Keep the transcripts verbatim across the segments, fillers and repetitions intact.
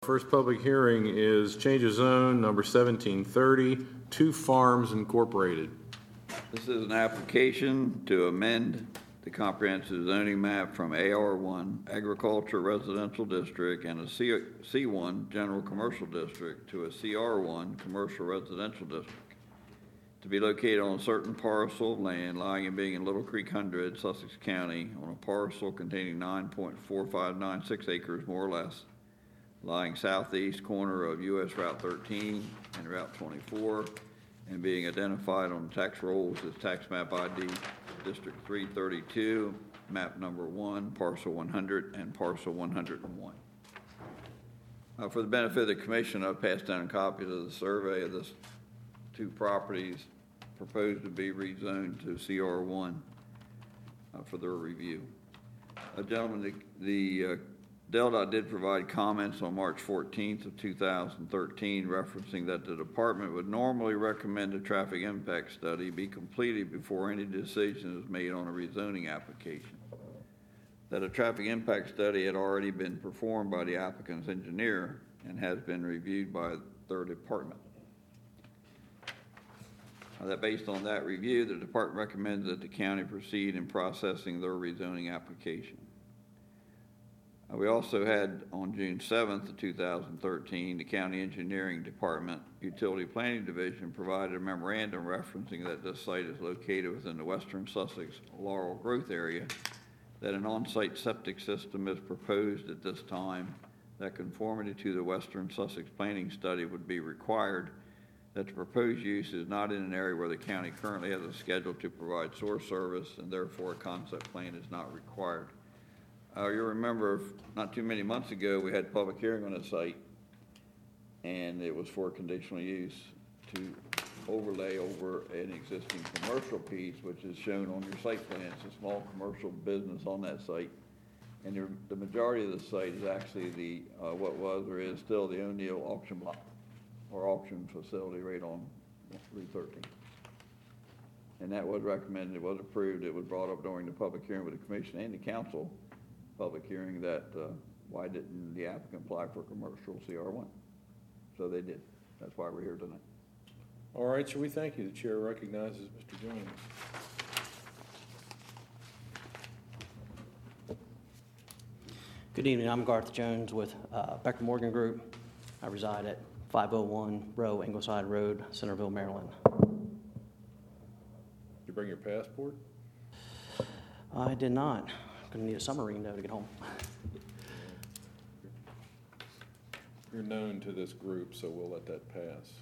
First public hearing is change of zone number seventeen thirty, Two Farms Incorporated. This is an application to amend the comprehensive zoning map from A R one Agriculture Residential District and a C one General Commercial District to a C R one Commercial Residential District to be located on a certain parcel of land lying and being in Little Creek Hundred, Sussex County, on a parcel containing nine point four five nine six acres, more or less, lying southeast corner of U S Route thirteen and Route twenty-four, and being identified on tax rolls as tax map I D District three thirty-two, map number one, parcel one hundred, and parcel one hundred one. Uh, for the benefit of the commission, I've passed down copies of the survey of this two properties proposed to be rezoned to C R one uh, for their review. Uh, gentlemen, the, the uh, DelDOT did provide comments on March fourteenth of two thousand thirteen referencing that the department would normally recommend a traffic impact study be completed before any decision is made on a rezoning application. That a traffic impact study had already been performed by the applicant's engineer and has been reviewed by their department. Uh, that based on that review, the department recommends that the county proceed in processing their rezoning application. Uh, we also had, on June seventh of two thousand thirteen, the County Engineering Department Utility Planning Division provided a memorandum referencing that this site is located within the western Sussex Laurel Growth Area, that an on-site septic system is proposed at this time, that conformity to the western Sussex planning study would be required, that the proposed use is not in an area where the county currently has a schedule to provide source service, and therefore a concept plan is not required. Uh, you'll remember not too many months ago we had a public hearing on the site, and it was for conditional use to overlay over an existing commercial piece, which is shown on your site plan. It's a small commercial business on that site, and the, the majority of the site is actually the uh, what was or is still the O'Neill auction block or auction facility right on Route thirteen. And that was recommended, it was approved, it was brought up during the public hearing with the commission and the council public hearing that uh, why didn't the applicant apply for commercial C R one? So they did. That's why we're here tonight. All right, so we thank you. The chair recognizes Mister Jones. Good evening. I'm Garth Jones with uh, Becker Morgan Group. I reside at five oh one Row, Ingleside Road, Centerville, Maryland. Did you bring your passport? I did not. Going to need a submarine, though, to get home. You're known to this group, so we'll let that pass.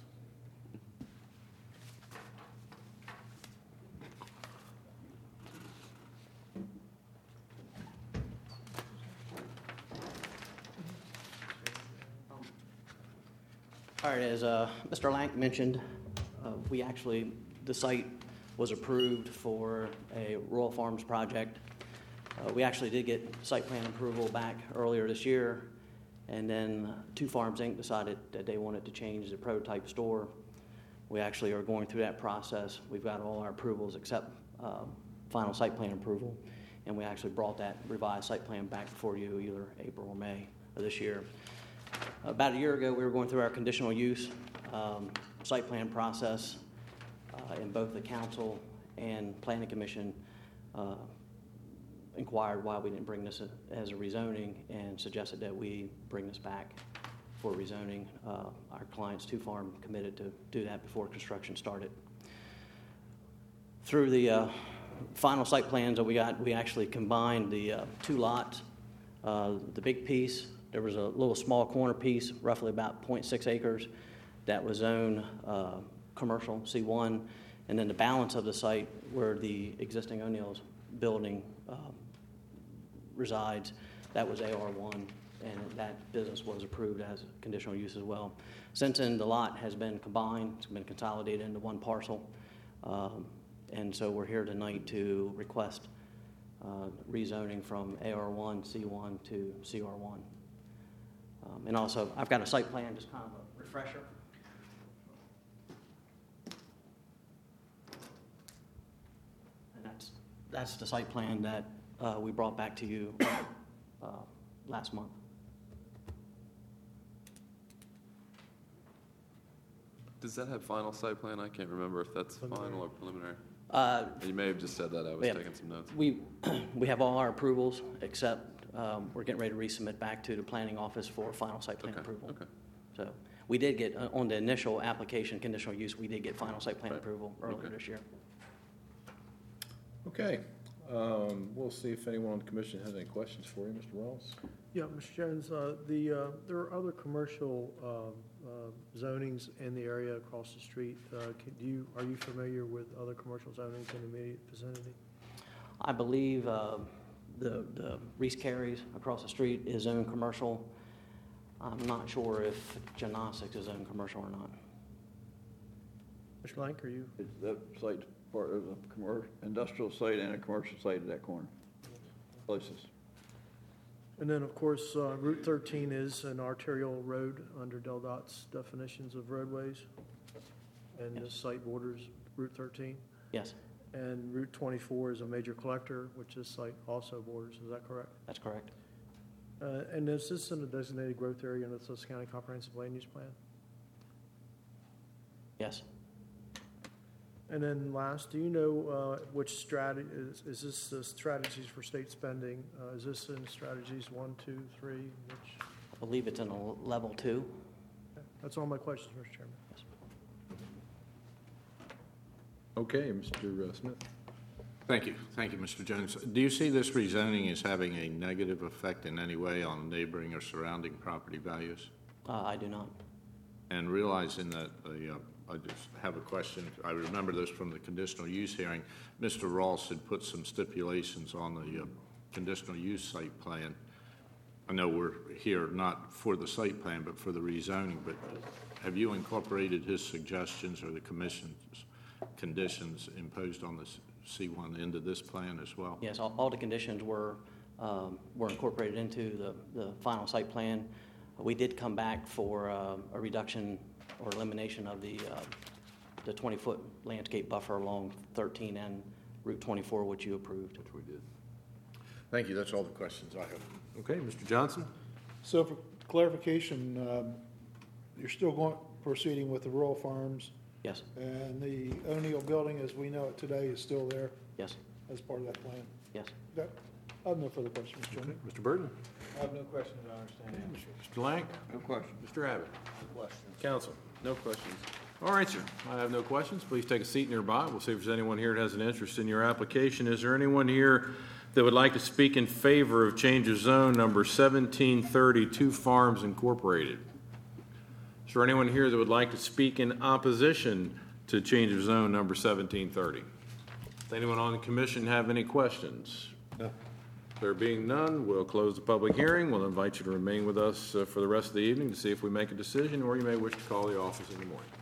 All right, as uh, Mister Lank mentioned, uh, we actually, the site was approved for a Royal Farms project. Uh, we actually did get site plan approval back earlier this year, and then Two Farms Incorporated decided that they wanted to change the prototype store. We actually are going through that process. We've got all our approvals except uh, final site plan approval, and we actually brought that revised site plan back before you either April or May of this year. About a year ago, we were going through our conditional use um, site plan process, uh, and both the council and planning commission uh, inquired why we didn't bring this as a rezoning and suggested that we bring this back for rezoning. Uh, our clients, Two Farm, committed to do that before construction started. Through the uh, final site plans that we got, we actually combined the uh, two lots. Uh, the big piece, there was a little small corner piece, roughly about zero point six acres, that was zoned uh, commercial, C one, and then the balance of the site where the existing O'Neill's building uh, resides, that was A R one, and that business was approved as a conditional use as well. Since then, the lot has been combined, it's been consolidated into one parcel, um, and so we're here tonight to request uh, rezoning from A R one, C one to C R one. Um, and also, I've got a site plan, just kind of a refresher. And that's that's the site plan that uh, we brought back to you uh, last month. Does that have final site plan? I can't remember if that's final or preliminary. Uh, You may have just said that. I was Yeah. taking some notes. We, we have all our approvals, except um, we're getting ready to resubmit back to the planning office for final site plan Okay, approval. okay. So we did get, uh, on the initial application, conditional use, we did get final site plan Right. approval earlier Okay. this year. Okay, um, we'll see if anyone on the commission has any questions for you, Mister Wells. Yeah, Mister Jones, uh, the, uh, there are other commercial um, uh, zonings in the area across the street. Uh, can- Do you, are you familiar with other commercial zonings in the immediate vicinity? I believe uh, the, the Reese Carries across the street is owned commercial. I'm not sure if Genosics is owned commercial or not. Mister Blank, are you? Is that site part of a commercial, industrial site and a commercial site at that corner? Places. And then, of course, uh, Route thirteen is an arterial road under Del Dot's definitions of roadways. And this site borders Route thirteen. Yes, And Route twenty-four is a major collector, which this site also borders. Is that correct? that's correct. Uh, And is this in a designated growth area in the Susquehanna County Comprehensive Land Use Plan? Yes. And then last, do you know uh, which strategy, is is this the strategies for state spending? Uh, Is this in strategies one, two, three? Which? I believe it's in a level two. That's all my questions, Mister Chairman. Okay, Mister Smith. Thank you. Thank you, Mister Jones. Do you see this rezoning as having a negative effect in any way on neighboring or surrounding property values? Uh, I do not. And realizing that, the, uh, I just have a question. I remember this from the conditional use hearing. Mister Ross had put some stipulations on the uh, conditional use site plan. I know we're here not for the site plan, but for the rezoning, but have you incorporated his suggestions or the commission's conditions imposed on the C one into this plan as well? Yes, all, all the conditions were, um, were incorporated into the, the final site plan. We did come back for uh, a reduction or elimination of the, uh, the twenty-foot landscape buffer along thirteen and Route twenty-four, which you approved. Which we did. Thank you. That's all the questions I have. Okay, Mister Johnson? So for clarification, um, you're still going, proceeding with the rural farms, Yes, and the O'Neill building as we know it today is still there yes, as part of that plan? yes. That, I have no further questions, Mister Okay, Chairman. Mister Burton? I have no questions, I understand. Mister Lang? No question. Mister Abbott? Questions. Council? No questions. All right, sir. I have no questions. Please take a seat nearby. We'll see if there's anyone here that has an interest in your application. Is there anyone here that would like to speak in favor of change of zone number seventeen thirty, Two Farms Incorporated? Is there anyone here that would like to speak in opposition to change of zone number seventeen thirty? Does anyone on the commission have any questions? No. There being none, we'll close the public hearing. We'll invite you to remain with us uh, for the rest of the evening to see if we make a decision, or you may wish to call the office in the morning.